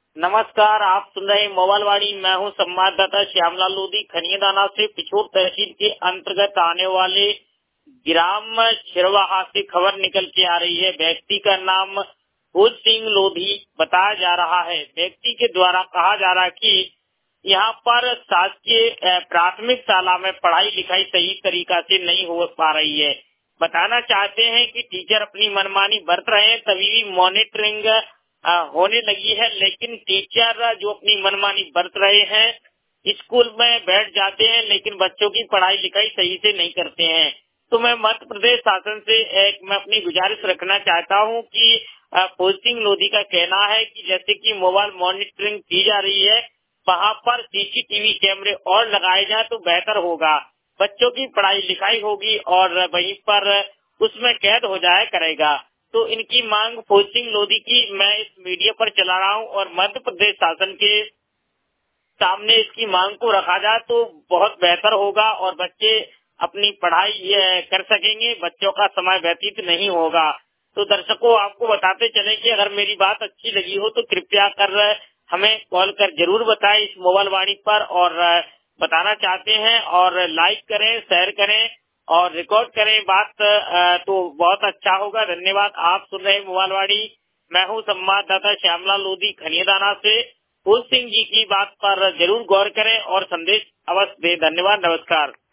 नमस्कार, आप सुन रहे हैं मोबाइल वाणी। मैं हूं संवाददाता श्यामलाल लोधी। खनियादाना से पिछोर तहसील के अंतर्गत आने वाले ग्राम छिरवाहा से खबर निकल के आ रही है। व्यक्ति का नाम भोज सिंह लोधी बताया जा रहा है। व्यक्ति के द्वारा कहा जा रहा है कि यहाँ पर शासकीय प्राथमिक शाला में पढ़ाई लिखाई सही तरीका से नहीं हो पा रही है। बताना चाहते हैं कि टीचर अपनी मनमानी बरत रहे हैं, तभी भी मॉनिटरिंग होने लगी है। लेकिन टीचर जो अपनी मनमानी बरत रहे हैं, स्कूल में बैठ जाते हैं लेकिन बच्चों की पढ़ाई लिखाई सही से नहीं करते हैं। तो मैं मध्य प्रदेश शासन से मैं अपनी गुजारिश रखना चाहता हूं कि भोज सिंह लोधी का कहना है कि जैसे कि मोबाइल मॉनिटरिंग की जा रही है, वहाँ पर सीसीटीवी कैमरे और लगाए जाए तो बेहतर होगा। बच्चों की पढ़ाई लिखाई होगी और वहीं पर उसमें कैद हो जाया करेगा। तो इनकी मांग भोज सिंह लोधी की मैं इस मीडिया पर चला रहा हूं और मध्य प्रदेश शासन के सामने इसकी मांग को रखा जाए तो बहुत बेहतर होगा और बच्चे अपनी पढ़ाई कर सकेंगे, बच्चों का समय व्यतीत नहीं होगा। तो दर्शकों, आपको बताते चले कि अगर मेरी बात अच्छी लगी हो तो कृपया कर हमें कॉल कर जरूर बताएं इस मोबाइल वाणी पर, और बताना चाहते हैं और लाइक करें, शेयर करें और रिकॉर्ड करें बात, तो बहुत अच्छा होगा। धन्यवाद। आप सुन रहे हैं मोबाइल वाणी। मैं हूं संवाददाता श्यामलाल लोधी खनियादाना से। भोज सिंह जी की बात पर जरूर गौर करें और संदेश अवश्य दें। धन्यवाद, नमस्कार।